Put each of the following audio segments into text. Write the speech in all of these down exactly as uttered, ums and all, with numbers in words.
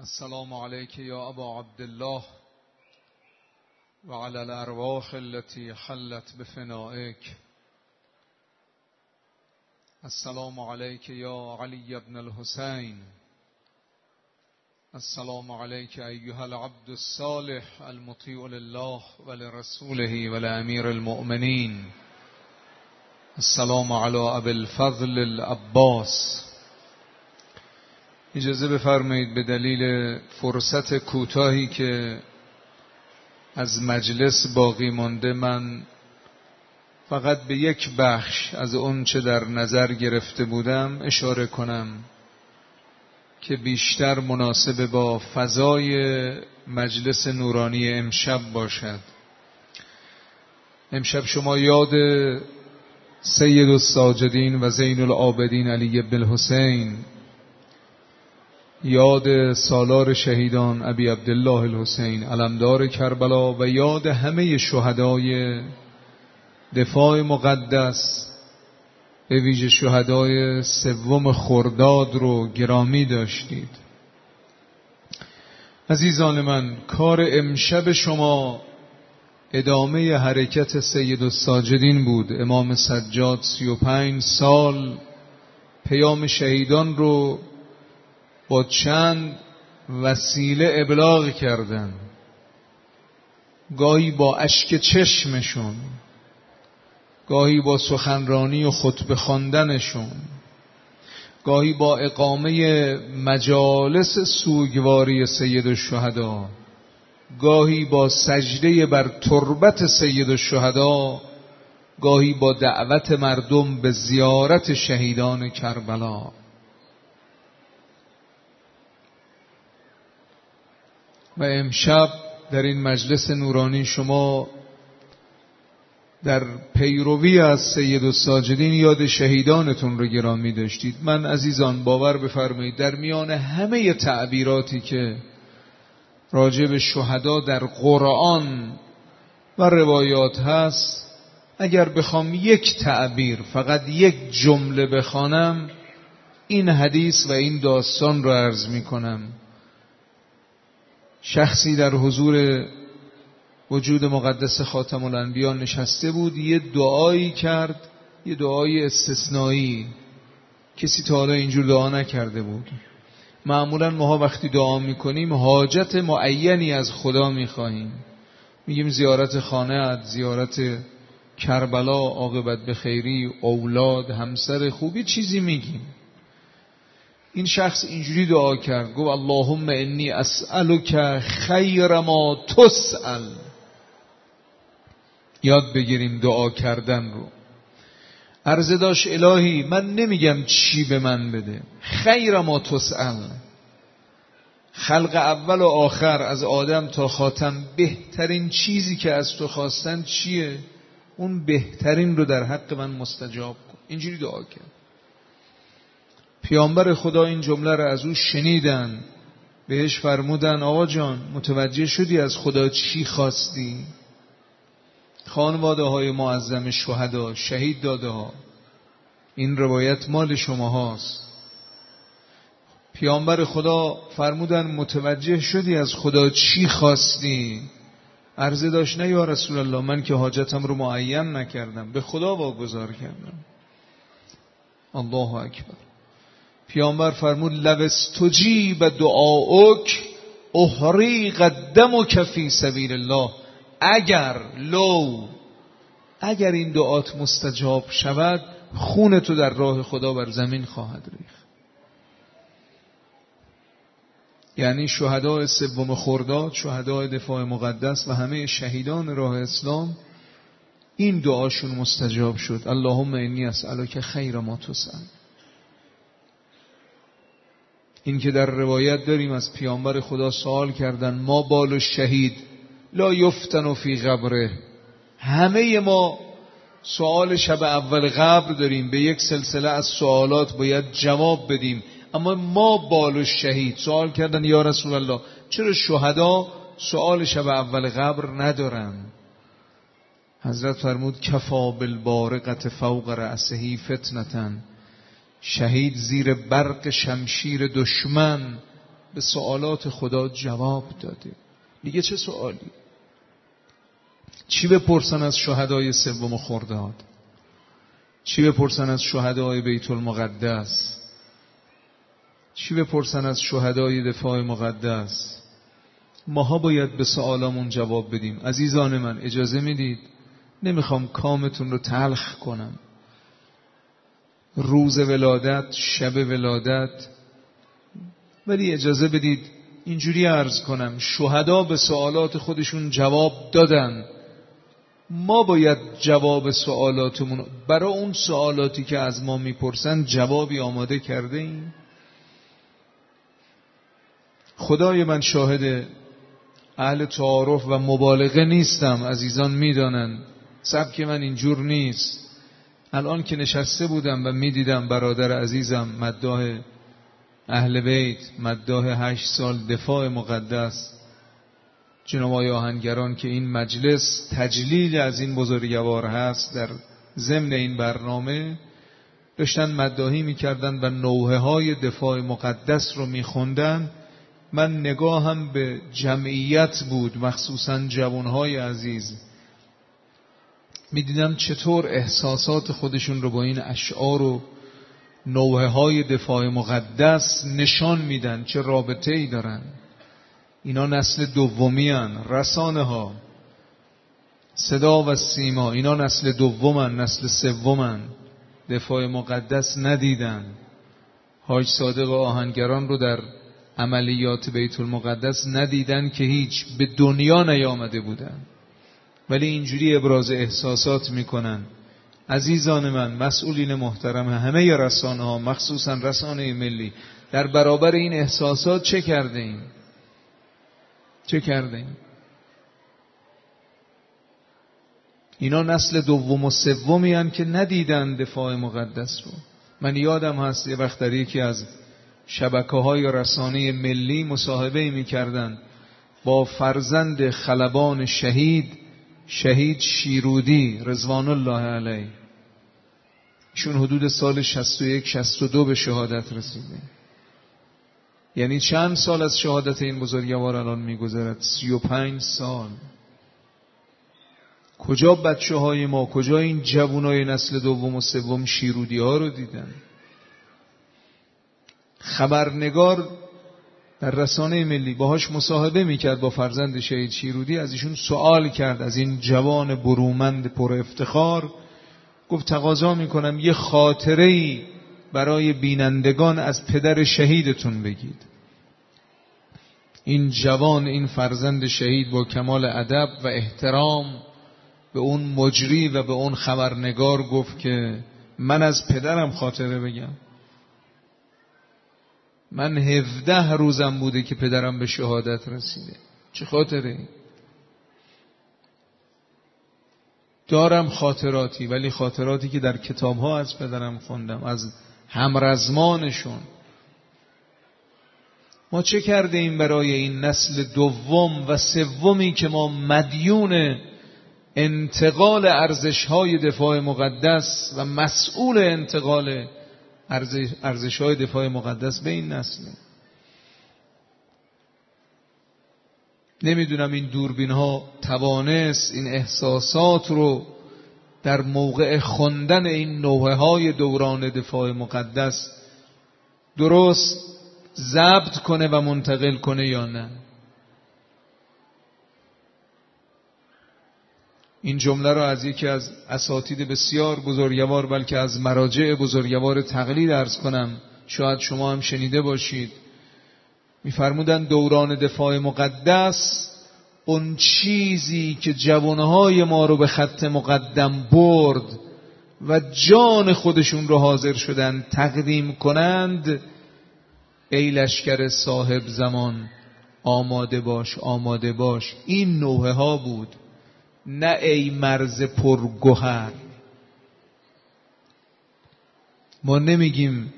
السلام عليك يا أبا عبد الله وعلى الأرواح التي حلت بفنائك. السلام عليك يا علي بن الحسين. السلام عليك أيها العبد الصالح المطيع لله ولرسوله ولأمير المؤمنين. السلام على أبي الفضل العباس. اجازه بفرمایید به دلیل فرصت کوتاهی که از مجلس باقی مانده من فقط به یک بخش از اون چه در نظر گرفته بودم اشاره کنم که بیشتر مناسب با فضای مجلس نورانی امشب باشد. امشب شما یاد سید الساجدین و زین العابدین علی بن الحسین، یاد سالار شهیدان ابی عبدالله الحسین علمدار کربلا و یاد همه شهدای دفاع مقدس به ویژه شهدای سوم خرداد رو گرامی داشتید. عزیزان من، کار امشب شما ادامه حرکت سید الساجدین بود. امام سجاد سی و پنج سال پیام شهیدان رو با چند وسیله ابلاغ کردن، گاهی با اشک چشمشون، گاهی با سخنرانی و خطبه خواندنشون، گاهی با اقامه مجالس سوگواری سید الشهدا، گاهی با سجده بر تربت سید الشهدا، گاهی با دعوت مردم به زیارت شهیدان کربلا. و امشب در این مجلس نورانی شما در پیروی از سید الساجدین یاد شهیدانتون رو گرامی داشتید. من عزیزان باور بفرمایید در میان همه تعبیراتی که راجع به شهدا در قرآن و روایات هست، اگر بخوام یک تعبیر، فقط یک جمله بخوانم، این حدیث و این داستان رو عرض می کنم. شخصی در حضور وجود مقدس خاتم الانبیا نشسته بود، یه دعایی کرد، یه دعای استثنایی، کسی تا حالا اینجور دعا نکرده بود. معمولا ما وقتی دعا میکنیم حاجت معینی از خدا میخواهیم، میگیم زیارت خانه‌ات، زیارت کربلا، عاقبت به خیری، اولاد، همسر خوبی، چیزی میگیم. این شخص اینجوری دعا کرد، گفت اللهم انی اسألک خیر ما تسأل. یاد بگیریم دعا کردن رو. عرضه داشت الهی من نمیگم چی به من بده، خیر ما تسأل، خلق اول و آخر از آدم تا خاتم بهترین چیزی که از تو خواستن چیه؟ اون بهترین رو در حق من مستجاب کن. اینجوری دعا کرد. پیامبر خدا این جمله رو از او شنیدن، بهش فرمودن آقا جان متوجه شدی از خدا چی خواستی؟ خانواده های معظم شهدا، شهید داده ها، این روایت مال شما هاست. پیامبر خدا فرمودن متوجه شدی از خدا چی خواستی؟ عرضه داشت نه یا رسول الله، من که حاجتم رو معین نکردم، به خدا واگذار کردم. الله اکبر. پیامبر فرمود لو استجیب دعاؤک احریق دمک فی سبیل الله. اگر لو اگر این دعات مستجاب شود، خون تو در راه خدا بر زمین خواهد ریخت. یعنی شهدای سوم خرداد، شهدای دفاع مقدس و همه شهیدان راه اسلام، این دعاشون مستجاب شد. اللهم انی اسألک خیر ما تسأل. این که در روایت داریم از پیامبر خدا سوال کردن ما بال شهید لا یفتن فی قبره. همه ما سوال شب اول قبر داریم، به یک سلسله از سوالات باید جواب بدیم، اما ما بال شهید سوال کردن یا رسول الله چرا شهدا سوال شب اول قبر ندارن؟ حضرت فرمود کفا بالبارقة فوق رأسه فتنة. شهید زیر برق شمشیر دشمن به سوالات خدا جواب داده. دیگه چه سوالی؟ چی بپرسن از شهدای سوم خرداد؟ چی بپرسن از شهدای بیت المقدس؟ چی بپرسن از شهدای دفاع مقدس؟ ماها باید به سوالامون جواب بدیم. عزیزان من اجازه میدید؟ نمیخوام کامتون رو تلخ کنم. روز ولادت، شب ولادت، ولی اجازه بدید اینجوری عرض کنم، شهدا به سوالات خودشون جواب دادن. ما باید جواب سوالاتمون، برای اون سوالاتی که از ما میپرسن جوابی آماده کرده ایم؟ خدای من شاهد، اهل تعارف و مبالغه نیستم، عزیزان میدانن سبک من اینجور نیست. الان که نشسته بودم و میدیدم برادر عزیزم مداح اهل بیت، مداح هشت سال دفاع مقدس، جناب آقای آهنگران که این مجلس تجلیل از این بزرگوار هست، در ضمن این برنامه داشتن مداحی میکردن و نوحه های دفاع مقدس رو میخوندن. من نگاهم به جمعیت بود، مخصوصا جوانهای عزیز، میدیدم چطور احساسات خودشون رو با این اشعار و نوحه های دفاع مقدس نشان میدن، چه رابطه ای دارن. اینا نسل دومی هن. رسانه ها، صدا و سیما، اینا نسل دومن، نسل سومن. دفاع مقدس ندیدن. حاج صادق آهنگران رو در عملیات بیت المقدس ندیدن که هیچ به دنیا نیامده بودن، ولی اینجوری ابراز احساسات میکنن. عزیزان من، مسئولین محترم، همه رسانه ها، مخصوصا رسانه ملی، در برابر این احساسات چه کرده ایم؟ چه کرده ایم؟ اینا نسل دوم و سومی هن که ندیدن دفاع مقدس رو. من یادم هست یه وقت در یکی از شبکه‌های رسانه ملی مصاحبه می‌کردن با فرزند خلبان شهید شهید شیرودی رضوان الله علیه. ایشون حدود سال شصت و یک شصت و دو به شهادت رسیده. یعنی چند سال از شهادت این بزرگوار الان می‌گذرد؟ سی و پنج سال. کجا بچه‌های ما، کجا این جوانای نسل دوم و سوم شیرودی ها رو دیدن؟ خبرنگار در رسانه ملی باهاش مصاحبه میکرد با فرزند شهید شیرودی، از ایشون سوال کرد، از این جوان برومند پر افتخار. گفت تقاضا میکنم یه خاطره‌ای برای بینندگان از پدر شهیدتون بگید. این جوان، این فرزند شهید با کمال ادب و احترام به اون مجری و به اون خبرنگار گفت که من از پدرم خاطره بگم. من هفده روزم بوده که پدرم به شهادت رسیده. چه خاطره؟ دارم خاطراتی، ولی خاطراتی که در کتاب‌ها از پدرم خوندم، از همرزمانشون. ما چه کرده ایم برای این نسل دوم و سومی که ما مدیون انتقال ارزش‌های دفاع مقدس و مسئول انتقال ارزش‌های دفاع مقدس به این نسل؟ نمیدونم این دوربین‌ها توانست این احساسات رو در موقع خوندن این نوحه‌های دوران دفاع مقدس درست ضبط کنه و منتقل کنه یا نه. این جمله را از یکی از اساتید بسیار بزرگوار، بلکه از مراجع بزرگوار تقلید عرض کنم، شاید شما هم شنیده باشید. می‌فرمودند دوران دفاع مقدس اون چیزی که جوانهای ما رو به خط مقدم برد و جان خودشون رو حاضر شدن تقدیم کنند، ای لشکر صاحب زمان آماده باش، آماده باش. این نوحه ها بود، نه ای مرز پرگوهر. ما نمیگیم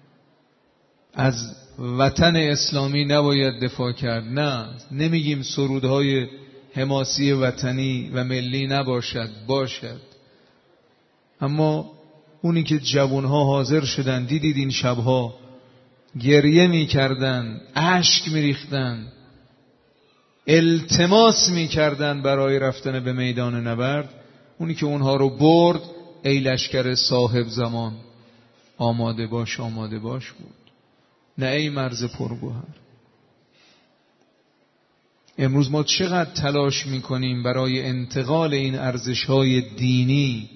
از وطن اسلامی نباید دفاع کرد، نه. نمیگیم سرودهای حماسی وطنی و ملی نباشد، باشد. اما اونی که جوانها حاضر شدن، دیدید این شبها گریه میکردن، اشک میریختن، التماس میکردن برای رفتن به میدان نبرد. اونی که اونها رو برد، ای لشکر صاحب زمان آماده باش آماده باش بود، نه ای مرز پرگوهر. امروز ما چقدر تلاش میکنیم برای انتقال این ارزش‌های دینی.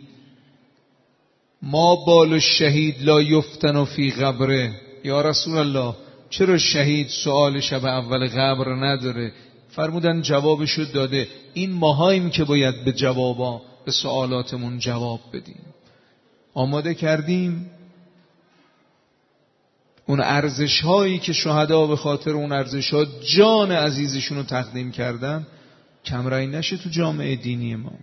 ما بال الشهید لا یفتن فی قبره. یا رسول الله، چرا شهید سوال شب اول قبر نداره؟ فرمودن جوابشو داده. این ماهاییم که باید به جوابا، به سوالاتمون جواب بدیم. آماده کردیم اون ارزش هایی که شهدا به خاطر اون ارزش ها جان عزیزشون رو تقدیم کردن کمرنگ نشه تو جامعه دینی ما.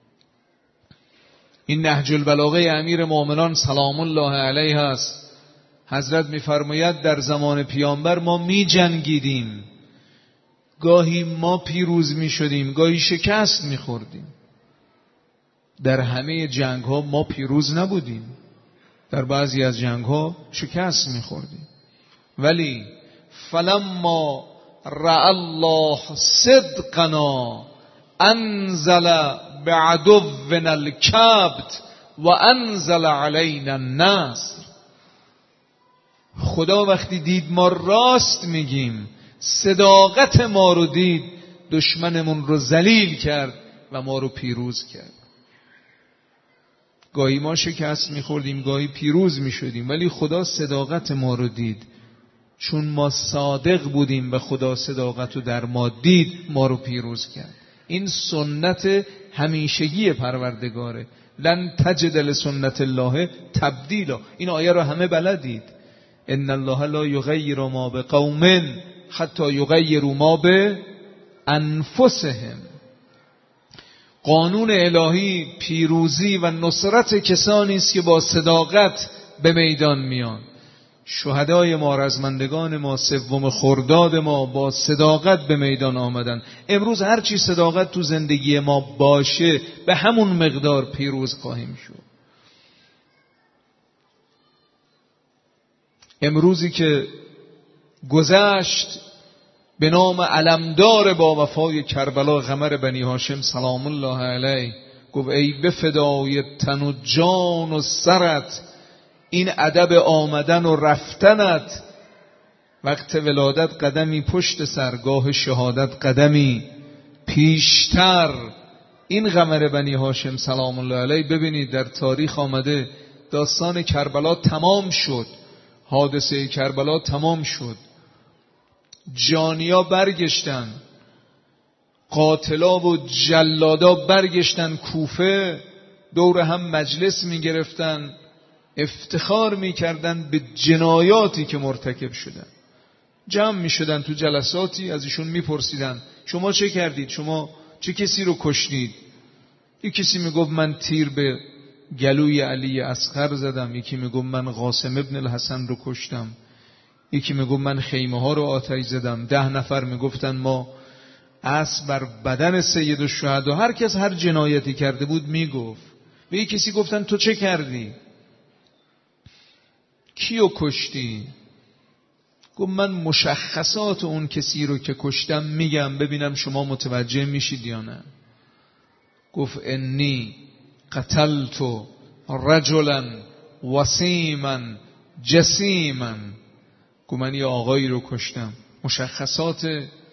این نهج البلاغه امیر مومنان سلام الله علیه است. حضرت میفرماید در زمان پیامبر ما می جنگیدیم، گاهی ما پیروز می شدیم، گاهی شکست می خوردیم. در همه جنگ ها ما پیروز نبودیم، در بعضی از جنگ ها شکست می خوردیم. ولی فلما رأى الله صدقنا انزل بعدونا الكبت و انزل علینا النصر. خدا وقتی دید ما راست میگیم، صداقت ما رو دید، دشمنمون رو ذلیل کرد و ما رو پیروز کرد. گاهی ما شکست میخوردیم، گاهی پیروز میشدیم، ولی خدا صداقت ما رو دید. چون ما صادق بودیم و خدا صداقت رو در ما دید، ما رو پیروز کرد. این سنت همیشگی پروردگاره. لن تجد لسنت الله تبدیلا. این آیه رو همه بلدید. ان الله لا یغیر ما بقوم حتی یغیروا ما بانفسهم. قانون الهی پیروزی و نصرت کسانی است که با صداقت به میدان میان. شهدای ما، رزمندگان ما، سوم خرداد ما با صداقت به میدان آمدن. امروز هر چی صداقت تو زندگی ما باشه به همون مقدار پیروز خواهیم شد. امروزی که گذشت به نام علمدار با وفای کربلا قمر بنی هاشم سلام الله علیه، گفت ای به فدای تن و جان و سرت، این ادب آمدن و رفتنت، وقت ولادت قدمی پشت سرگاه شهادت قدمی پیشتر. این قمر بنی هاشم سلام الله علیه، ببینید در تاریخ آمده داستان کربلا تمام شد، حادثه کربلا تمام شد، جانیا برگشتن، قاتلا و جلادا برگشتن کوفه، دور هم مجلس می گرفتن، افتخار می کردن به جنایاتی که مرتکب شدن. جمع می شدن تو جلساتی، از ایشون می پرسیدن شما چه کردید؟ شما چه کسی رو کشتید؟ یک کسی می گفت من تیر به گلوی علی اصغر زدم، یکی می گفت من قاسم ابن الحسن رو کشتم، یکی می گفت من خیمه ها رو آتش زدم. ده نفر می گفتن ما اسب بر بدن سید الشهدا. هر کس هر جنایتی کرده بود می گفت. و یک کسی گفتن تو چه کردی؟ کیو کشتی؟ گفت من مشخصات اون کسی رو که کشتم میگم، ببینم شما متوجه میشید یا نه. گفت انی قتلت رجلا وسیما جسیما. گفت من یه آقایی رو کشتم، مشخصات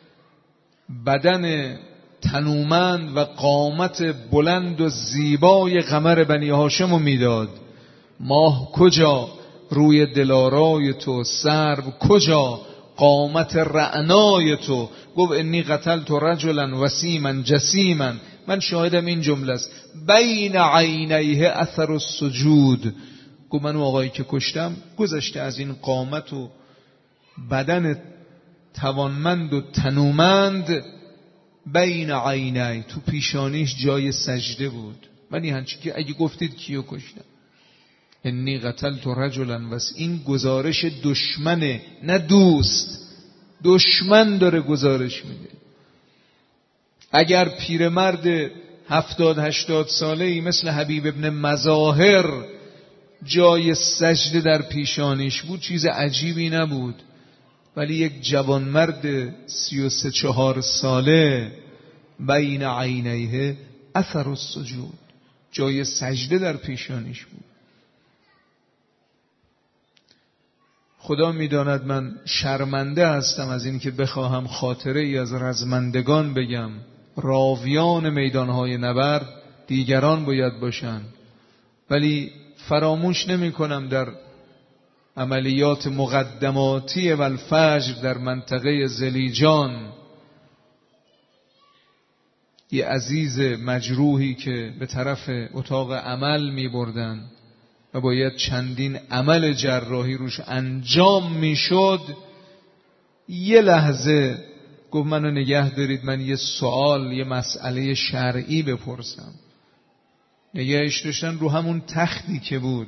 بدن تنومند و قامت بلند و زیبای قمر بنی هاشم رو میداد. ماه کجا؟ روی دلارای تو. سرو کجا؟ قامت رعنای تو. گفت انی قتلت رجلا وسیما جسیما. من شاهدم این جمله است. بین عینیه اثر السجود. گفت من آقایی که کشتم گذشته از این قامت و بدن توانمند و تنومند، بین عینی، تو پیشانیش جای سجده بود. من این هنچی که اگه گفتید کیو کشتم، انی قتلت رجلا وس. این گزارش دشمنه نه دوست. دشمن داره گزارش میده. اگر پیرمرد هفتاد هشتاد ساله ای مثل حبیب ابن مظاهر جای سجده در پیشانیش بود چیز عجیبی نبود، ولی یک جوانمرد سی و سه چهار ساله بین عینیه اثر السجود، جای سجده در پیشانیش بود. خدا میداند من شرمنده هستم از این که بخواهم خاطره ای از رزمندگان بگم. راویان میدانهای نبرد دیگران باید باشن، ولی فراموش نمی کنم در عملیات مقدماتی والفجر در منطقه زلیجان یه عزیز مجروحی که به طرف اتاق عمل می بردن و باید چندین عمل جراحی روش انجام می شد، یه لحظه گفت منو نگه دارید، من یه سوال، یه مسئله شرعی بپرسم. نگهش داشتن رو همون تختی که بود.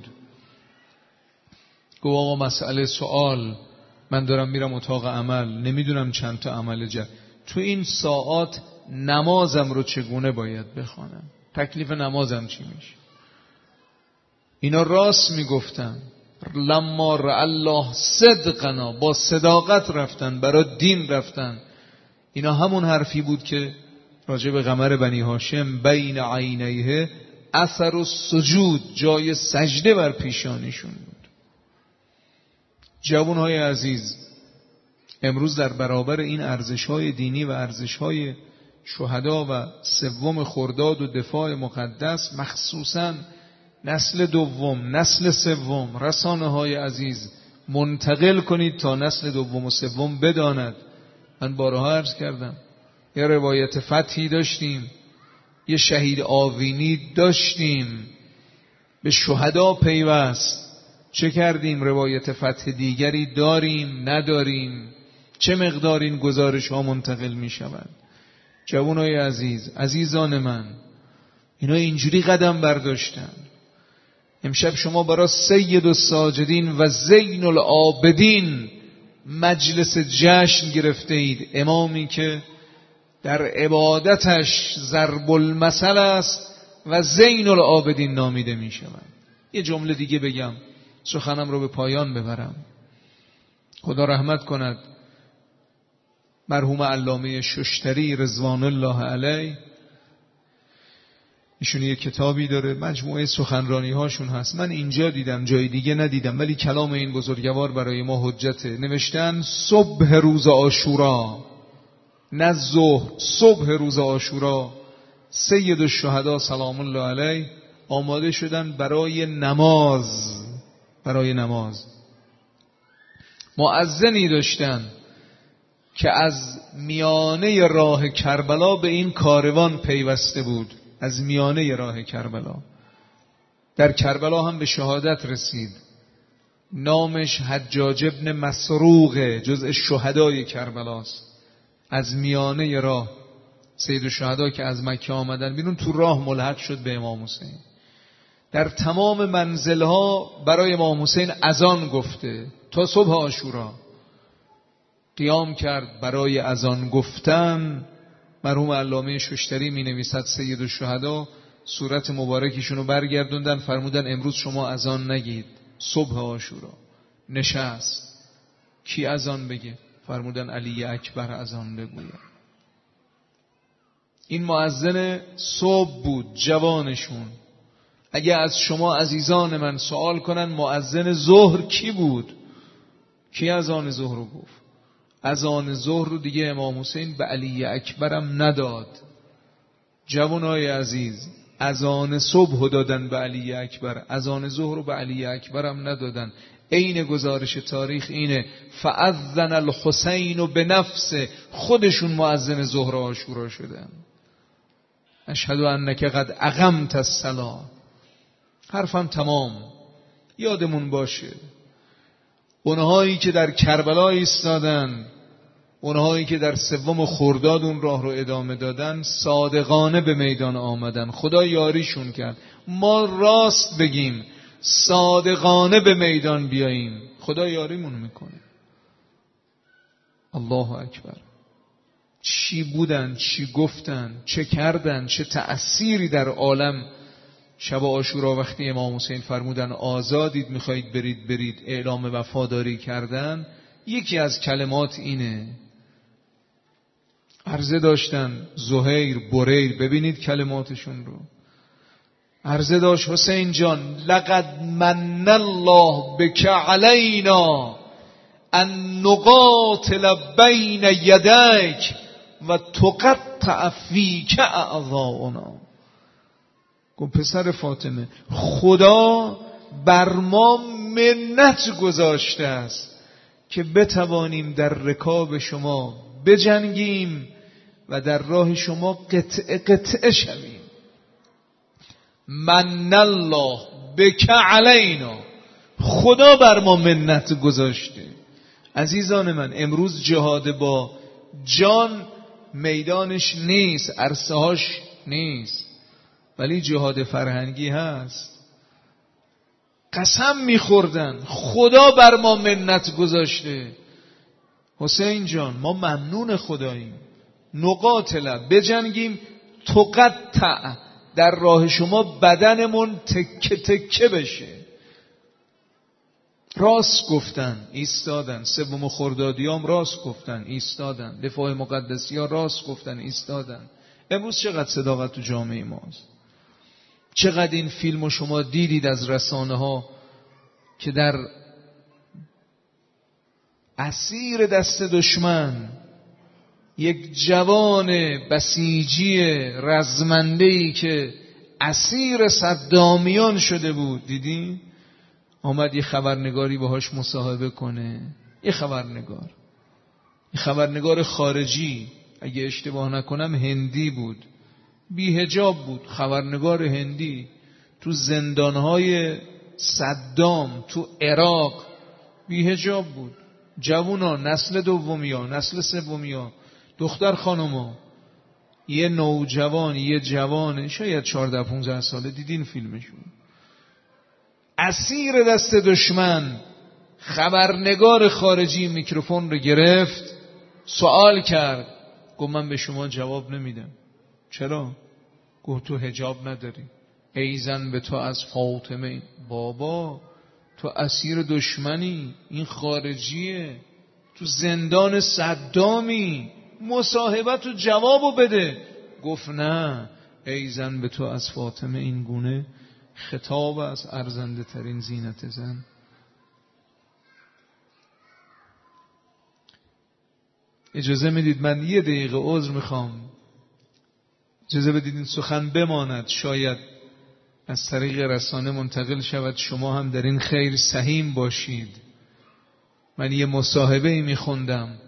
گفت آقا مسئله سوال، من دارم میرم اتاق عمل، نمیدونم چند تا عمل جراحی، تو این ساعات نمازم رو چگونه باید بخوانم؟ تکلیف نمازم چی میشه؟ اینا راست میگفتن. لما رأى الله صدقنا، با صداقت رفتن، برای دین رفتن. اینا همون حرفی بود که راجع به قمر بنی هاشم بین عینیه اثر السجود، جای سجده بر پیشانیشون بود. جوانهای عزیز، امروز در برابر این ارزش‌های دینی و ارزش‌های شهدا و سوم خرداد و دفاع مقدس، مخصوصاً نسل دوم، نسل سوم، رسانه‌های عزیز منتقل کنید تا نسل دوم و سوم بداند. من بارها عرض کردم یه روایت فتحی داشتیم، یه شهید آوینی داشتیم، به شهدا پیوست. چه کردیم؟ روایت فتح دیگری داریم نداریم؟ چه مقدار این گزارش ها منتقل می شود؟ جوانای عزیز، عزیزان من، اینا اینجوری قدم برداشتن. امشب شما برای سید الساجدین و زین العابدین مجلس جشن گرفته اید، امامی که در عبادتش ضرب المثل است و زین العابدین نامیده می شود. یه جمله دیگه بگم سخنم رو به پایان ببرم. خدا رحمت کند مرحوم علامه ششتری رضوان الله علیه، ایشون یه کتابی داره، مجموعه سخنرانی هاشون هست، من اینجا دیدم جای دیگه ندیدم، ولی کلام این بزرگوار برای ما حجته. نوشتن صبح روز عاشورا، نه ظهر، صبح روز عاشورا سید الشهدا سلام الله علیه آماده شدن برای نماز. برای نماز مؤذنی داشتن که از میانه راه کربلا به این کاروان پیوسته بود، از میانه راه کربلا. در کربلا هم به شهادت رسید. نامش حجاج ابن مسروقه، جزء شهدای کربلاست. از میانه راه سید الشهدا که از مکه آمدن بیرون، تو راه ملحق شد به امام حسین. در تمام منزلها برای امام حسین اذان گفته تا صبح عاشورا. قیام کرد برای اذان گفتن. مرحوم علامه ششتری می نویسد سید الشهدا صورت مبارکشون رو برگردوندن، فرمودن امروز شما اذان نگید، صبح عاشورا. نشست. کی اذان بگه؟ فرمودن علی اکبر اذان بگوید. این مؤذن صبح بود، جوانشون. اگه از شما عزیزان من سوال کنن مؤذن ظهر کی بود؟ کی اذان ظهر رو گفت؟ اذان ظهر رو دیگه امام حسین به علی اکبرم نداد. جوانای عزیز، اذان صبح دادن به علی اکبر، اذان ظهر رو به علی اکبرم ندادن. عین گزارش تاریخ اینه فاذن الحسین بنفسه، خودشون مؤذن ظهر و عاشورا شدن. اشهد انک قد اقمت الصلاة. حرفم تمام. یادمون باشه اونهایی که در کربلا ایستادن، اونهایی که در سوم خرداد اون راه رو ادامه دادن، صادقانه به میدان آمدن. خدا یاریشون کرد. ما راست بگیم، صادقانه به میدان بیاییم، خدا یاریمون میکنه. الله اکبر. چی بودن، چی گفتن، چه کردن، چه تأثیری در عالم شب عاشورا وقتی امام حسین فرمودن آزادید میخواهید برید برید اعلام وفاداری کردن، یکی از کلمات اینه. عرضه داشتن زهیر، بریر، ببینید کلماتشون رو. عرضه داشت حسین جان لقد من الله بک علینا ان نقاتل بین یدیک و تقطع فیک اعضاؤنا. گفت پسر فاطمه خدا بر ما منت گذاشته است که بتوانیم در رکاب شما بجنگیم و در راه شما قطعه قطعه شویم. من الله بک علینا، خدا بر ما منت گذاشته. عزیزان من، امروز جهاد با جان میدانش نیست، عرصه‌هاش نیست، ولی جهاد فرهنگی هست. قسم میخوردن خدا بر ما منت گذاشته. حسین جان ما ممنون خداییم، نقاتل بجنگیم، تقطع در راه شما بدنمون تکه تکه بشه. راست گفتن ایستادن، سوم خردادیام راست گفتن ایستادن، دفاع مقدسی ها راست گفتن ایستادن. امروز چقدر صداقت تو جامعه ماست، چقدر این فیلمو شما دیدید از رسانه ها که در اسیر دست دشمن یک جوان بسیجی رزمنده‌ای که اسیر صدامیان شده بود، دیدی؟ آمد یه خبرنگاری باهاش مصاحبه کنه. یه خبرنگار یه خبرنگار خارجی، اگه اشتباه نکنم هندی بود، بی حجاب بود، خبرنگار هندی تو زندانهای صدام تو عراق بی حجاب بود. جوونا، نسل دومیا، نسل سومیا، دختر خانوما، یه نوجوان، یه جوان شاید چهارده پانزده ساله، دیدین فیلمشون، اسیر دست دشمن. خبرنگار خارجی میکروفون رو گرفت، سوال کرد، گفت من به شما جواب نمیدم. چرا؟ گفت تو حجاب نداری. ای زن به تو از فاطمه. بابا تو اسیر دشمنی، این خارجیه، تو زندان صدامی، مصاحبت و جوابو بده. گفت نه، ای زن به تو از فاطمه، این گونه خطاب از ارزنده ترین زینت زن. اجازه میدید من یه دقیقه عذر میخوام، اجازه بدید این سخن بماند، شاید از طریق رسانه منتقل شود، شما هم در این خیر سهیم باشید. من یه مصاحبه ای میخوندم،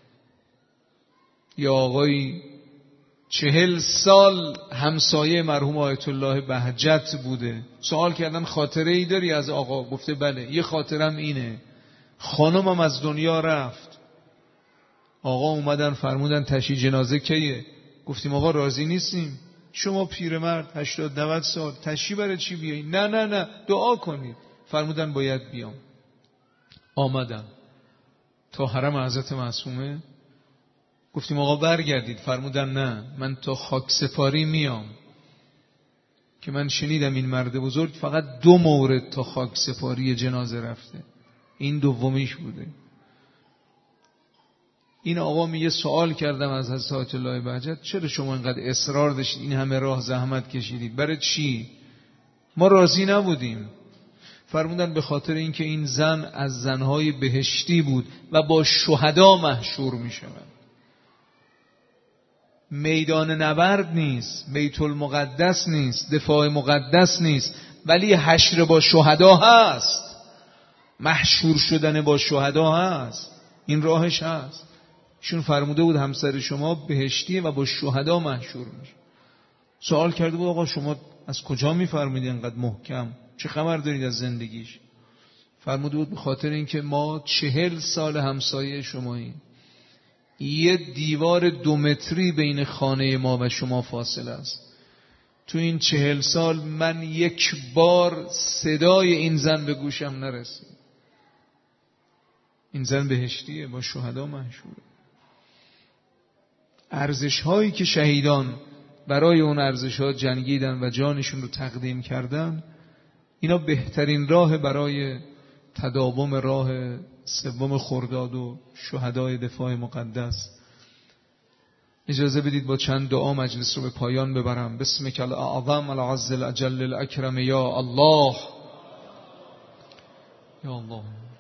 یه آقایی چهل سال همسایه مرحوم آیت الله بهجت بوده. سوال کردن خاطره ای داری از آقا؟ گفته بله، یه خاطرم اینه، خانمم از دنیا رفت، آقا اومدن فرمودن تشییع جنازه کیه؟ گفتیم آقا راضی نیستیم، شما پیرمرد هشتاد نود سال تشییع برای چی بیایی؟ نه نه نه دعا کنید. فرمودن باید بیام. آمدم تا حرم حضرت معصومه، گفتیم آقا برگردید. فرمودن نه، من تا خاک سپاری میام. که من شنیدم این مرد بزرگ فقط دو مورد تا خاک سپاری جنازه رفته، این دومیش بوده. این آقا میگه سوال کردم از حضرت آیت الله بهجت، چرا شما اینقدر اصرار داشتید، این همه راه زحمت کشیدید، برای چی؟ ما راضی نبودیم. فرمودن به خاطر اینکه این زن از زنهای بهشتی بود و با شهدا محشور میشود. میدان نبرد نیست، بیت المقدس نیست، دفاع مقدس نیست، ولی حشر با شهدا هست، محشور شدن با شهدا هست، این راهش هست. شون فرموده بود همسر شما بهشتیه و با شهدا محشور میشه. سوال کرده بود آقا شما از کجا میفرمایید اینقدر محکم، چه خبر دارید از زندگیش؟ فرموده بود به خاطر اینکه ما چهل سال همسایه شماییم، یه دیوار دو متری بین خانه ما و شما فاصله است. تو این چهل سال من یک بار صدای این زن به گوشم نرسید. این زن بهشتیه، با شهدا محشوره. ارزش هایی که شهیدان برای اون ارزش‌ها جنگیدن و جانشون رو تقدیم کردن، اینا بهترین راه برای تداوم راه سوم خرداد و شهدای دفاع مقدس. اجازه بدید با چند دعا مجلس رو به پایان ببرم. بسمک الاعظم العز الاجل الاکرم یا الله. یا الله.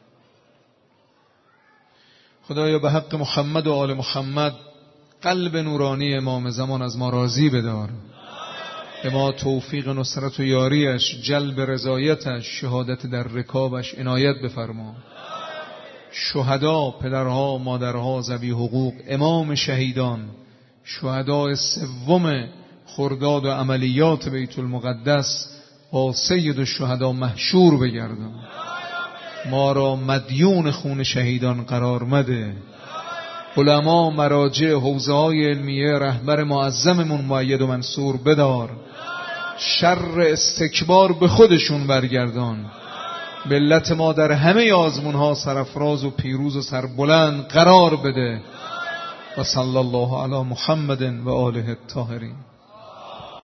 خدایا به حق محمد و آل محمد قلب نورانی امام زمان از ما راضی بدار. به ما توفیق نصرت و یاریش، جلب رضایتش، شهادت در رکابش عنایت بفرما. شهدا، پدرها، مادرها، ذوی حقوق، امام شهیدان، شهدای سوم خرداد و عملیات بیت المقدس با سید الشهدا محشور بگردان. ما را مدیون خون شهیدان قرار مده. علما، مراجع، حوزه های علمیه، رهبر معظممون مؤید و منصور بدار. شر استکبار به خودشون برگردان. ملت ما در همه آزمون ها سرفراز و پیروز و سربلند قرار بده. و صلی الله علی محمد و آله الطاهرین.